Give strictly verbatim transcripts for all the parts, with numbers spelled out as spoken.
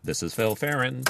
This is Phil Farron,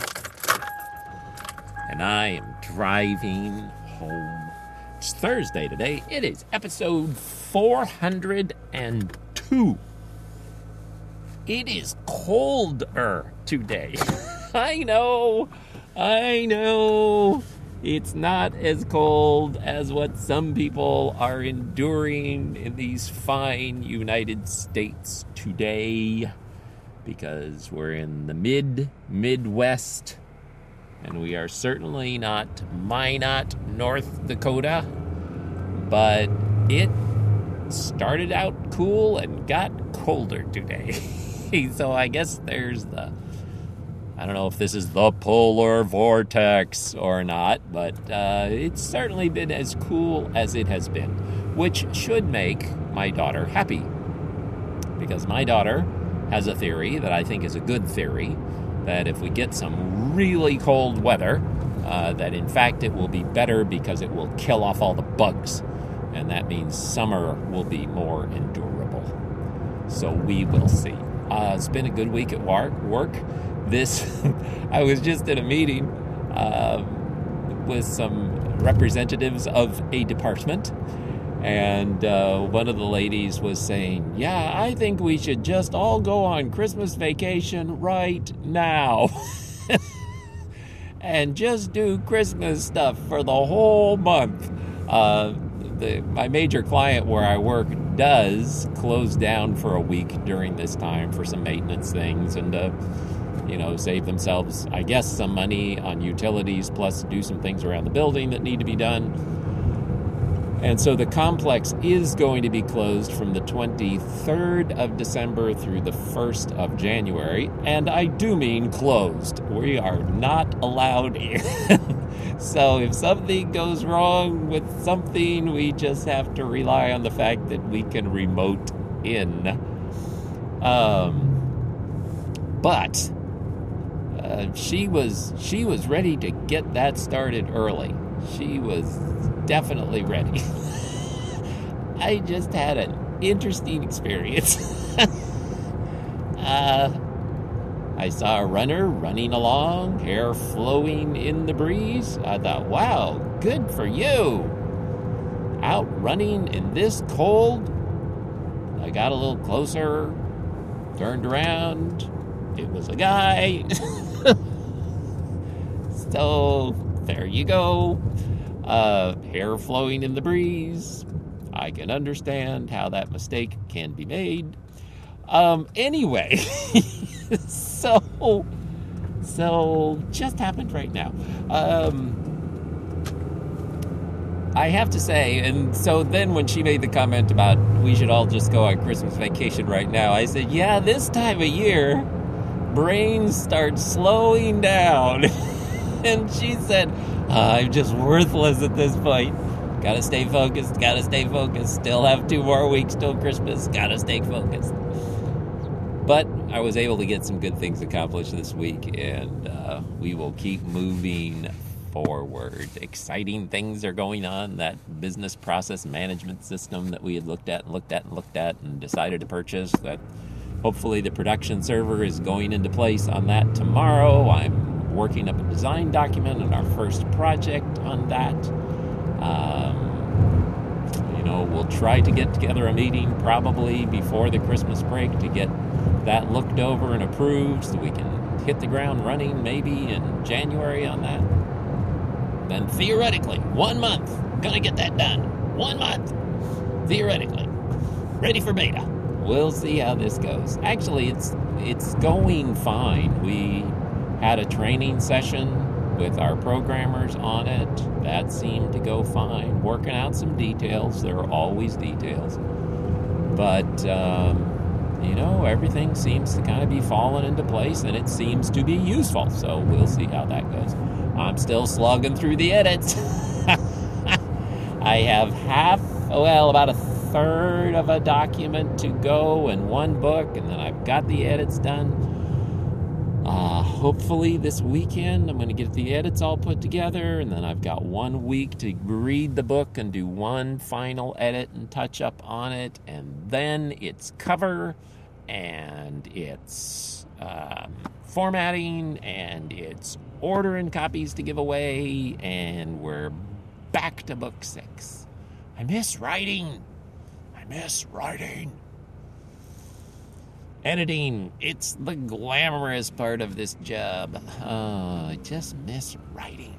and I am driving home. It's Thursday today. It is episode four hundred two. It is colder today. I know, I know. It's not as cold as what some people are enduring in these fine United States today, because we're in the mid, Midwest, and we are certainly not Minot, North Dakota, but it started out cool and got colder today. So I guess there's the, I don't know if this is the polar vortex or not, but uh, it's certainly been as cool as it has been, which should make my daughter happy, because my daughter has a theory that I think is a good theory, that if we get some really cold weather, uh, that in fact it will be better because it will kill off all the bugs, and that means summer will be more endurable. So we will see. Uh, it's been a good week at work. This, I was just in a meeting uh, with some representatives of a department, and uh, one of the ladies was saying, yeah, I think we should just all go on Christmas vacation right now and just do Christmas stuff for the whole month. Uh, the, my major client where I work does close down for a week during this time for some maintenance things and, uh, you know, save themselves, I guess, some money on utilities, plus do some things around the building that need to be done. And so the complex is going to be closed from the twenty-third of December through the first of January. And I do mean closed. We are not allowed in. So if something goes wrong with something, we just have to rely on the fact that we can remote in. Um, but uh, she was she was ready to get that started early. She was definitely ready. I just had an interesting experience. uh, I saw a runner running along, hair flowing in the breeze. I thought, wow, good for you. Out running in this cold. I got a little closer, turned around. It was a guy. So there you go. Uh, hair flowing in the breeze. I can understand how that mistake can be made. Um, anyway, so, so just happened right now. Um, I have to say, and so then when she made the comment about we should all just go on Christmas vacation right now, I said, yeah, this time of year, brains start slowing down. And she said, I'm just worthless at this point. Gotta stay focused, gotta stay focused. Still have two more weeks till Christmas. Gotta stay focused. But I was able to get some good things accomplished this week, and uh, we will keep moving forward. Exciting things are going on. That business process management system that we had looked at and looked at and looked at and decided to purchase, that hopefully the production server is going into place on that tomorrow. I'm working up a design document on our first project on that. Um, you know, we'll try to get together a meeting probably before the Christmas break to get that looked over and approved so we can hit the ground running maybe in January on that. Then theoretically, one month, gonna get that done. One month, theoretically. Ready for beta. We'll see how this goes. Actually, it's it's going fine. We had a training session with our programmers on it. That seemed to go fine. Working out some details. There are always details. But, um, you know, everything seems to kind of be falling into place, and it seems to be useful. So we'll see how that goes. I'm still slugging through the edits. I have half, well, about a third of a document to go in one book, and then I've got the edits done. Uh, hopefully this weekend I'm going to get the edits all put together, and then I've got one week to read the book and do one final edit and touch up on it, and then it's cover, and it's um, formatting, and it's ordering copies to give away, and we're back to book six. I miss writing. I miss writing. Editing, it's the glamorous part of this job. Oh, I just miss writing.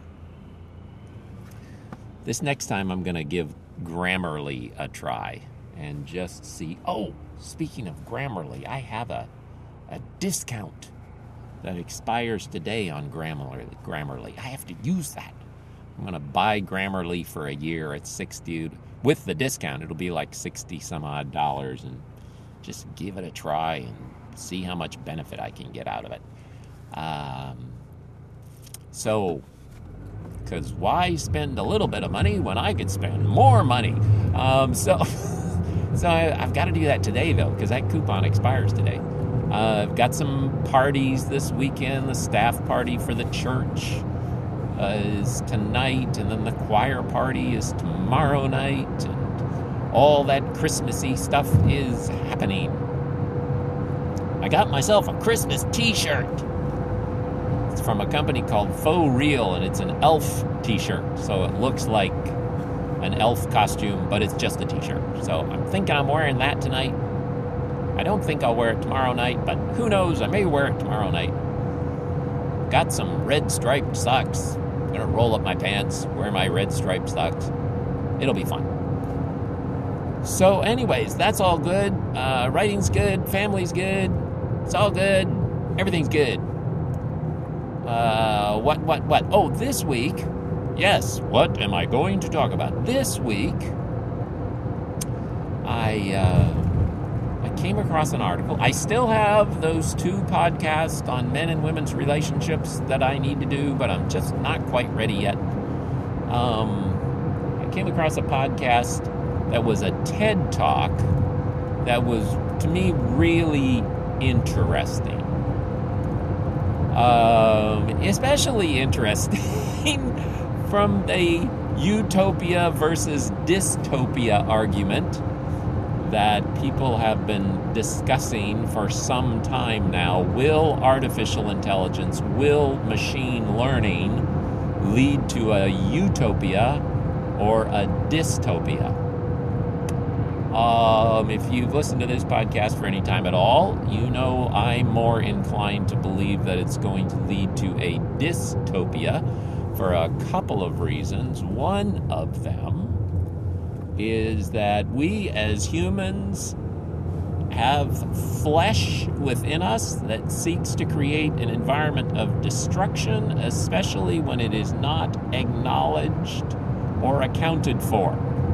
This next time I'm going to give Grammarly a try and just see. Oh, speaking of Grammarly, I have a, a discount that expires today on Grammarly. Grammarly. I have to use that. I'm going to buy Grammarly for a year at sixty. With the discount, it'll be like sixty some odd dollars, and just give it a try and see how much benefit I can get out of it. Um, so, because why spend a little bit of money when I could spend more money? Um, so, so I, I've got to do that today, though, because that coupon expires today. Uh, I've got some parties this weekend. The staff party for the church uh, is tonight, and then the choir party is tomorrow night, and all that Christmassy stuff is happening. I got myself a Christmas t-shirt. It's from a company called Faux Real, and it's an elf t-shirt. So it looks like an elf costume, but it's just a t-shirt. So I'm thinking I'm wearing that tonight. I don't think I'll wear it tomorrow night, but who knows? I may wear it tomorrow night. Got some red striped socks. I'm going to roll up my pants, wear my red striped socks. It'll be fun. So anyways, that's all good. Uh, writing's good. Family's good. It's all good. Everything's good. Uh, what, what, what? Oh, this week. Yes, what am I going to talk about? This week, I, uh, I came across an article. I still have those two podcasts on men and women's relationships that I need to do, but I'm just not quite ready yet. Um, I came across a podcast that was a TED Talk that was, to me, really interesting. Um, especially interesting from the utopia versus dystopia argument that people have been discussing for some time now. Will artificial intelligence, will machine learning lead to a utopia or a dystopia? Um, if you've listened to this podcast for any time at all, you know I'm more inclined to believe that it's going to lead to a dystopia for a couple of reasons. One of them is that we as humans have flesh within us that seeks to create an environment of destruction, especially when it is not acknowledged or accounted for.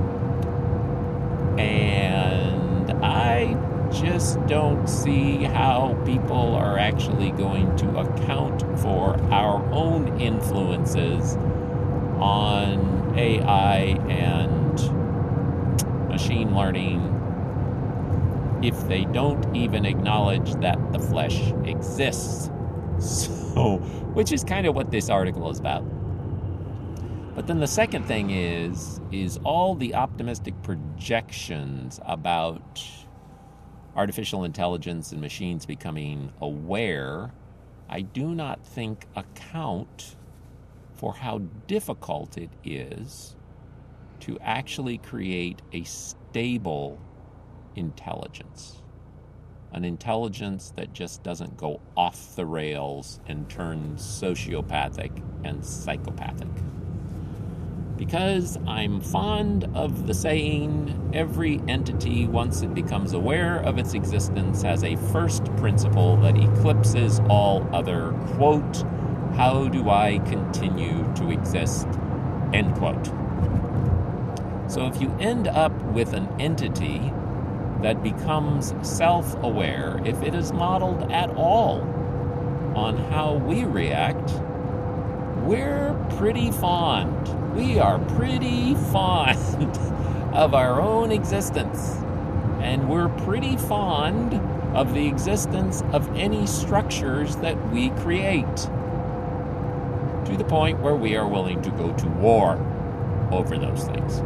And I just don't see how people are actually going to account for our own influences on A I and machine learning if they don't even acknowledge that the flesh exists. So, which is kind of what this article is about. But then the second thing is, is all the optimistic projections about artificial intelligence and machines becoming aware, I do not think account for how difficult it is to actually create a stable intelligence. An intelligence that just doesn't go off the rails and turn sociopathic and psychopathic. Because I'm fond of the saying, every entity, once it becomes aware of its existence, has a first principle that eclipses all other, quote, how do I continue to exist, end quote. So if you end up with an entity that becomes self-aware, if it is modeled at all on how we react, we're pretty fond. We are pretty fond of our own existence. And we're pretty fond of the existence of any structures that we create. To the point where we are willing to go to war over those things.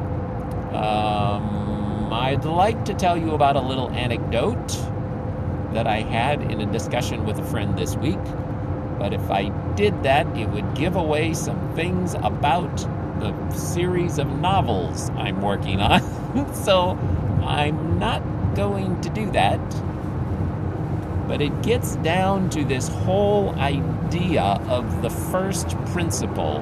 Um, I'd like to tell you about a little anecdote that I had in a discussion with a friend this week. But if I did that, it would give away some things about the series of novels I'm working on. So I'm not going to do that. But it gets down to this whole idea of the first principle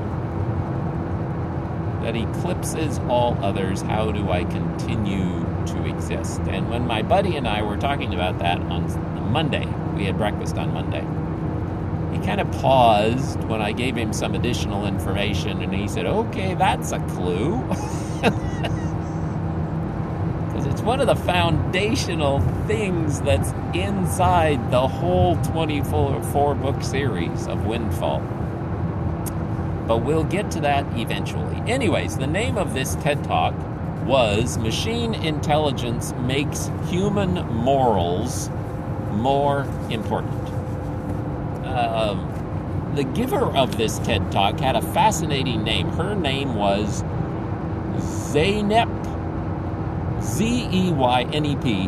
that eclipses all others. How do I continue to exist? And when my buddy and I were talking about that on Monday, we had breakfast on Monday, he kind of paused when I gave him some additional information, and he said, okay, that's a clue. Because it's one of the foundational things that's inside the whole twenty-four book series of Windfall. But we'll get to that eventually. Anyways, the name of this TED Talk was Machine Intelligence Makes Human Morals More Important. Um, the giver of this TED Talk had a fascinating name. Her name was Zeynep, Z E Y N E P,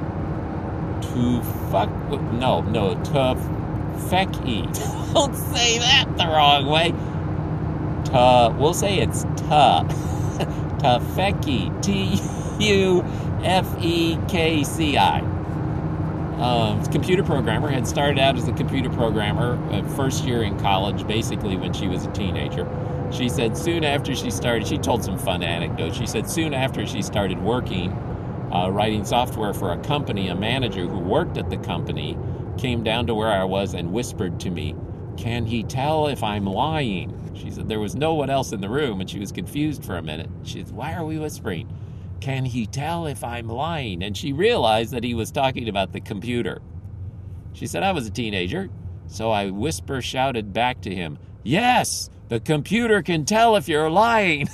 Tufek, no, no, Tufekci. Don't say that the wrong way. Tu, we'll say it's Tu. Tufekci, T U F E K C I. Um, computer programmer, had started out as a computer programmer uh, first year in college, basically when she was a teenager. She said soon after she started, she told some fun anecdotes. She said soon after she started working, uh, writing software for a company, a manager who worked at the company came down to where I was and whispered to me, "Can he tell if I'm lying?" She said there was no one else in the room, and she was confused for a minute. She said, "Why are we whispering? Can he tell if I'm lying?" And she realized that he was talking about the computer. She said, "I was a teenager, so I whisper shouted back to him, 'Yes, the computer can tell if you're lying.'"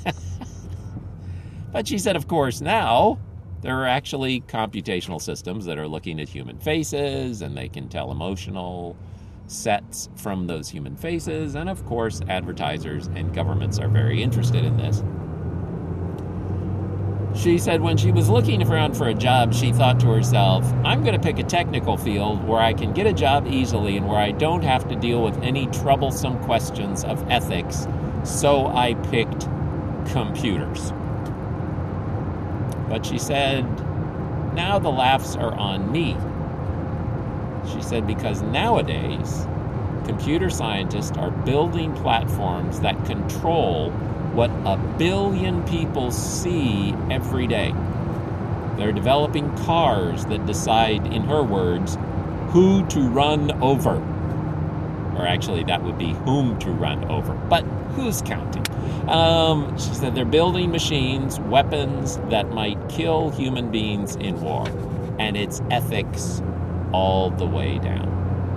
But she said, of course, now there are actually computational systems that are looking at human faces, and they can tell emotional sets from those human faces. And of course, advertisers and governments are very interested in this. She said when she was looking around for a job, she thought to herself, I'm going to pick a technical field where I can get a job easily and where I don't have to deal with any troublesome questions of ethics. So I picked computers. But she said, now the laughs are on me. She said, because nowadays, computer scientists are building platforms that control what a billion people see every day. They're developing cars that decide, in her words, who to run over. Or actually, that would be whom to run over. But who's counting? Um, she said they're building machines, weapons that might kill human beings in war. And it's ethics all the way down.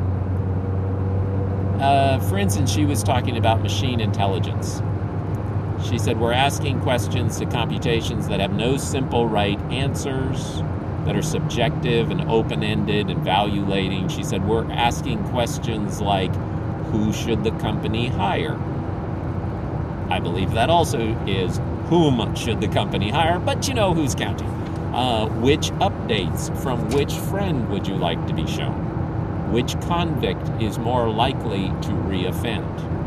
Uh, for instance, she was talking about machine intelligence. She said, we're asking questions to computations that have no simple right answers, that are subjective and open-ended and value-laden. She said, we're asking questions like, who should the company hire? I believe that also is, whom should the company hire? But you know who's counting. Uh, which updates from which friend would you like to be shown? Which convict is more likely to reoffend?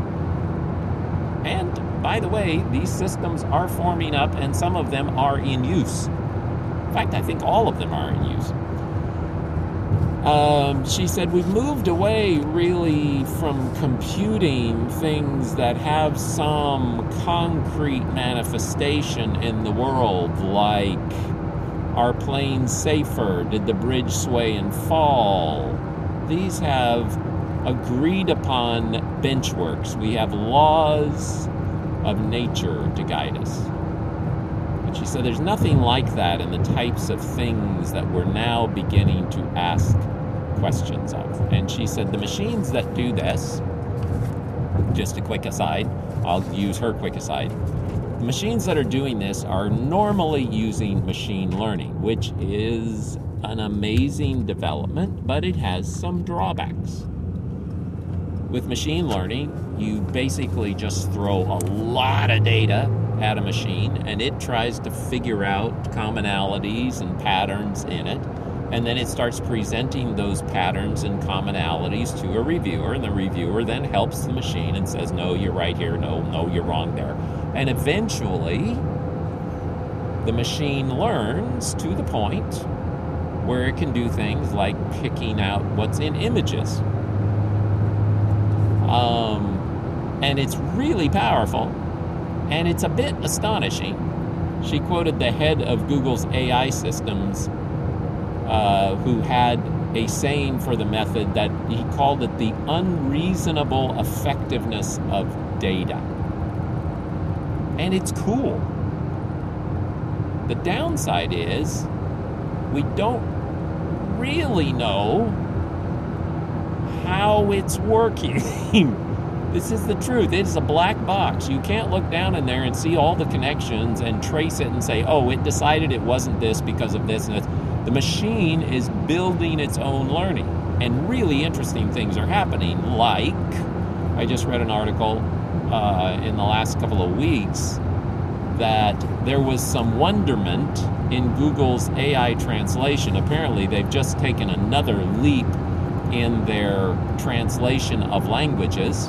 And by the way, these systems are forming up, and some of them are in use. In fact, I think all of them are in use. Um, she said, we've moved away really from computing things that have some concrete manifestation in the world, like, are planes safer? Did the bridge sway and fall? These have agreed upon benchworks. We have laws of nature to guide us. But she said there's nothing like that in the types of things that we're now beginning to ask questions of. And she said the machines that do this, just a quick aside, I'll use her quick aside, the machines that are doing this are normally using machine learning, which is an amazing development, but it has some drawbacks. With machine learning, you basically just throw a lot of data at a machine, and it tries to figure out commonalities and patterns in it, And then it starts presenting those patterns and commonalities to a reviewer, and the reviewer then helps the machine and says, no, you're right here, no, no, you're wrong there. And eventually, the machine learns to the point where it can do things like picking out what's in images. Um, and it's really powerful, and it's a bit astonishing. She quoted the head of Google's A I systems, uh, who had a saying for the method that he called it the unreasonable effectiveness of data. And it's cool. The downside is we don't really know how it's working. This is the truth. It's a black box. You can't look down in there and see all the connections and trace it and say, oh, it decided it wasn't this because of this and this. The machine is building its own learning. And really interesting things are happening, like I just read an article uh, in the last couple of weeks that there was some wonderment in Google's A I translation. Apparently, they've just taken another leap in their translation of languages.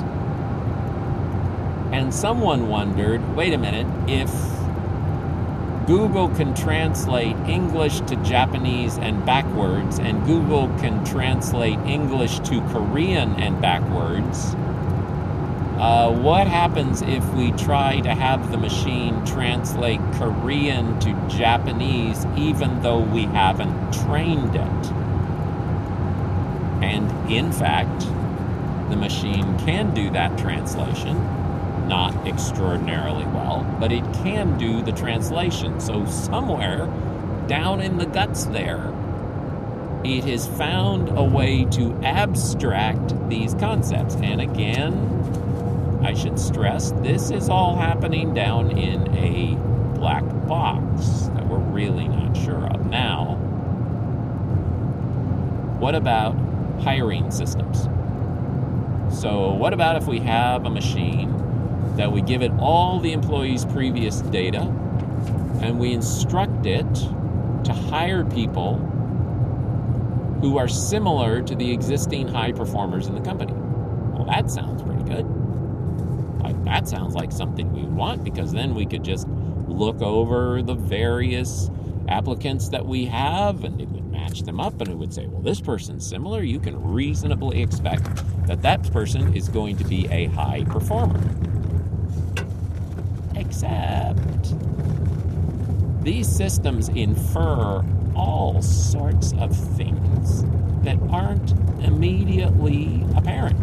And someone wondered, wait a minute, if Google can translate English to Japanese and backwards, and Google can translate English to Korean and backwards, Uh, what happens if we try to have the machine translate Korean to Japanese even though we haven't trained it? And in fact, the machine can do that translation, not extraordinarily well, but it can do the translation. So somewhere down in the guts there, it has found a way to abstract these concepts. And again, I should stress, this is all happening down in a black box that we're really not sure of. Now, what about hiring systems? So what about if we have a machine that we give it all the employees' previous data and we instruct it to hire people who are similar to the existing high performers in the company? Well, that sounds pretty good. Like, that sounds like something we want, because then we could just look over the various applicants that we have and it would match them up and it would say, well, this person's similar. You can reasonably expect that that person is going to be a high performer. Except these systems infer all sorts of things that aren't immediately apparent.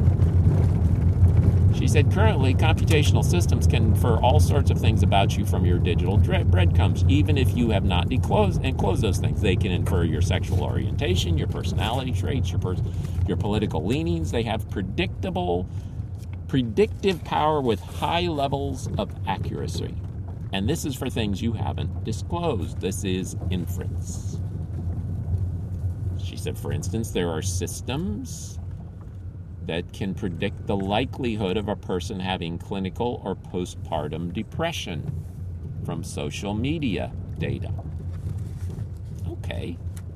She said, currently, computational systems can infer all sorts of things about you from your digital breadcrumbs, even if you have not enclosed, enclosed those things. They can infer your sexual orientation, your personality traits, your pers- your political leanings. They have predictable, predictive power with high levels of accuracy. And this is for things you haven't disclosed. This is inference. She said, for instance, there are systems that can predict the likelihood of a person having clinical or postpartum depression from social media data. Okay.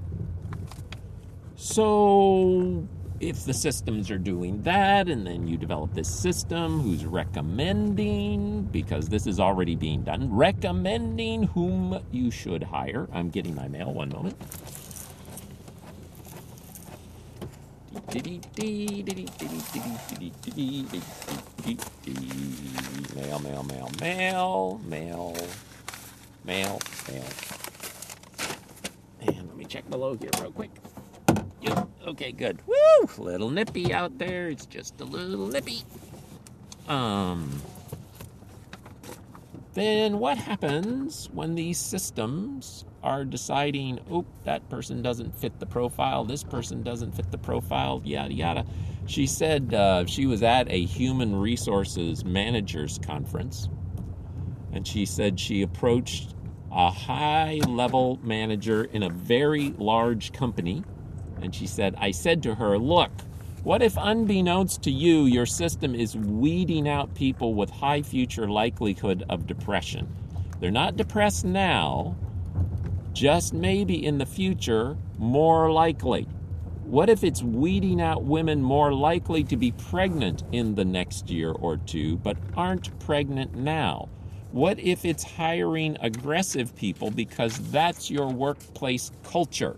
So if the systems are doing that, and then you develop this system who's recommending, because this is already being done, recommending whom you should hire. I'm getting my mail, one moment. Mail, mail, mail, mail, mail, mail, mail. And let me check below here real quick. Yep. Okay, good. Woo! Little nippy out there. It's just a little nippy. Um. Then what happens when these systems are deciding, oh, that person doesn't fit the profile, this person doesn't fit the profile, yada, yada. She said uh, she was at a human resources managers conference, and she said she approached a high-level manager in a very large company, and she said, I said to her, look, what if unbeknownst to you, your system is weeding out people with high future likelihood of depression? They're not depressed now, just maybe in the future, more likely? What if it's weeding out women more likely to be pregnant in the next year or two, but aren't pregnant now? What if it's hiring aggressive people because that's your workplace culture?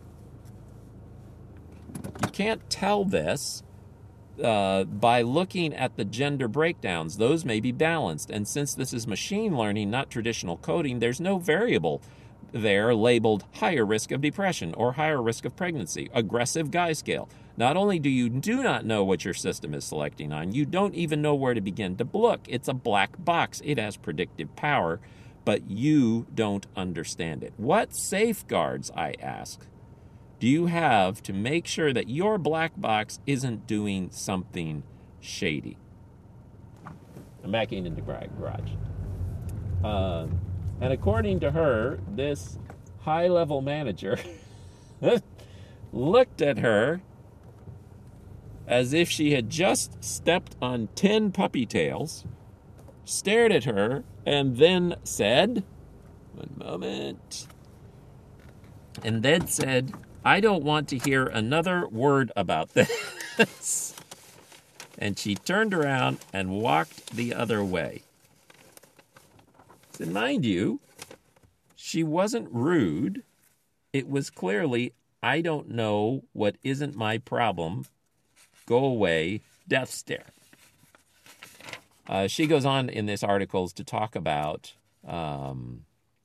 You can't tell this uh, by looking at the gender breakdowns. Those may be balanced. And since this is machine learning, not traditional coding, there's no variable there labeled higher risk of depression or higher risk of pregnancy, aggressive guy scale. Not only do you do not know what your system is selecting on, you don't even know where to begin to look. It's a black box. It has predictive power, but you don't understand it. What safeguards, I ask, do you have to make sure that your black box isn't doing something shady? I'm backing into the garage. Um, and according to her, this high-level manager looked at her as if she had just stepped on ten puppy tails, stared at her, and then said, one moment, and then said, I don't want to hear another word about this. And she turned around and walked the other way. And mind you, she wasn't rude. It was clearly, I don't know what isn't my problem. Go away, death stare. Uh, she goes on in this article to talk about um,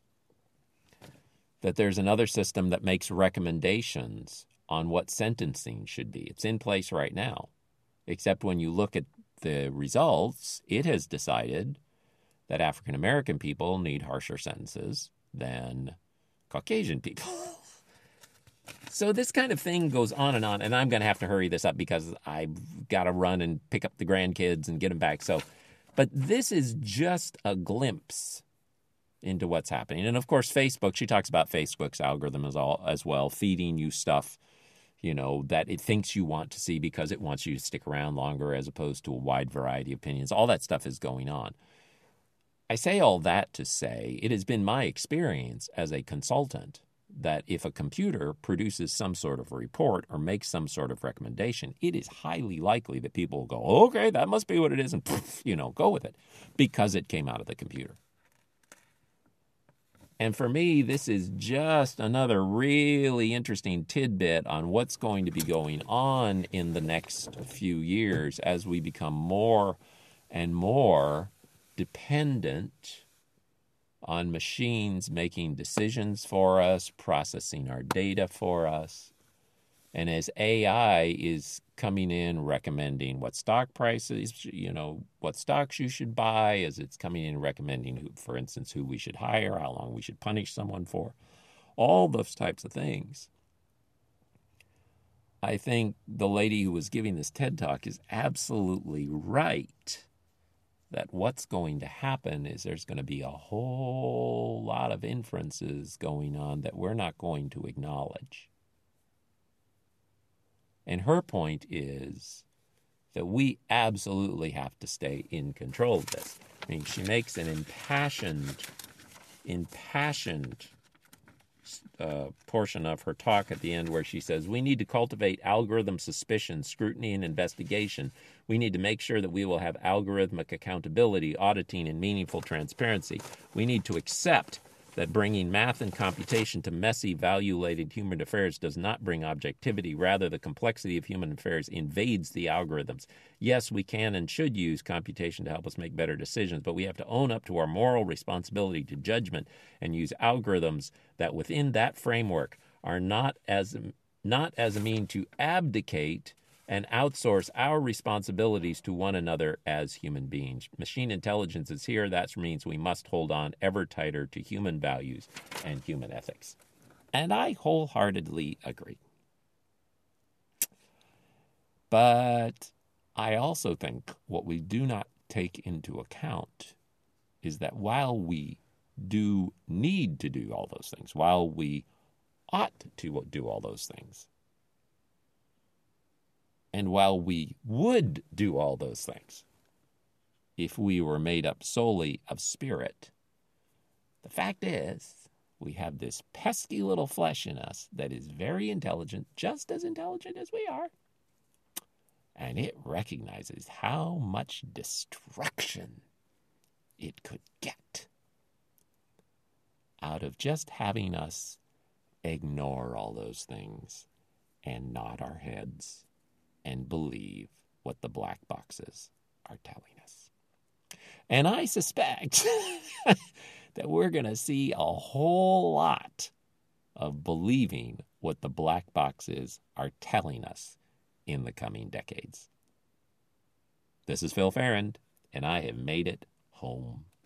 that there's another system that makes recommendations on what sentencing should be. It's in place right now, except when you look at the results, it has decided that African American people need harsher sentences than Caucasian people. So this kind of thing goes on and on, and I'm going to have to hurry this up because I've got to run and pick up the grandkids and get them back. So, but this is just a glimpse into what's happening. And of course, Facebook, she talks about Facebook's algorithm as, all, as well, feeding you stuff, you know, that it thinks you want to see because it wants you to stick around longer as opposed to a wide variety of opinions. All that stuff is going on. I say all that to say it has been my experience as a consultant that if a computer produces some sort of report or makes some sort of recommendation, it is highly likely that people will go, okay, that must be what it is, and, you know, go with it because it came out of the computer. And for me, this is just another really interesting tidbit on what's going to be going on in the next few years as we become more and more dependent on machines making decisions for us, processing our data for us. And as A I is coming in, recommending what stock prices, you know, what stocks you should buy, as it's coming in recommending, who, for instance, who we should hire, how long we should punish someone for, all those types of things. I think the lady who was giving this TED Talk is absolutely right that what's going to happen is there's going to be a whole lot of inferences going on that we're not going to acknowledge. And her point is that we absolutely have to stay in control of this. I mean, she makes an impassioned, impassioned uh, portion of her talk at the end where she says, we need to cultivate algorithm suspicion, scrutiny, and investigation. We need to make sure that we will have algorithmic accountability, auditing, and meaningful transparency. We need to accept that bringing math and computation to messy, value-laden human affairs does not bring objectivity. Rather, the complexity of human affairs invades the algorithms. Yes, we can and should use computation to help us make better decisions, but we have to own up to our moral responsibility to judgment and use algorithms that within that framework are not as, not as a mean to abdicate and outsource our responsibilities to one another as human beings. Machine intelligence is here. That means we must hold on ever tighter to human values and human ethics. And I wholeheartedly agree. But I also think what we do not take into account is that while we do need to do all those things, while we ought to do all those things, and while we would do all those things, if we were made up solely of spirit, the fact is we have this pesky little flesh in us that is very intelligent, just as intelligent as we are. And it recognizes how much destruction it could get out of just having us ignore all those things and nod our heads and believe what the black boxes are telling us. And I suspect that we're going to see a whole lot of believing what the black boxes are telling us in the coming decades. This is Phil Ferrand, and I have made it home